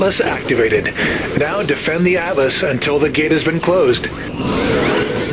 Atlas activated. Now defend the Atlas until the gate has been closed.